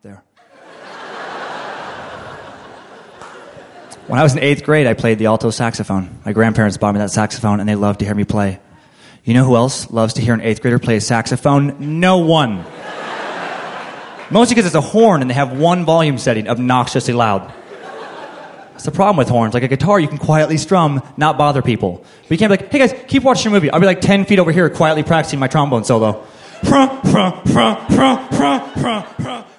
out there. When I was in 8th grade, I played the alto saxophone. My grandparents bought me that saxophone, and they loved to hear me play. You know who else loves to hear an 8th grader play a saxophone? No one. Mostly because it's a horn, and they have one volume setting, obnoxiously loud. That's the problem with horns. Like a guitar, you can quietly strum, not bother people. But you can't be like, hey guys, keep watching your movie. I'll be like 10 feet over here quietly practicing my trombone solo.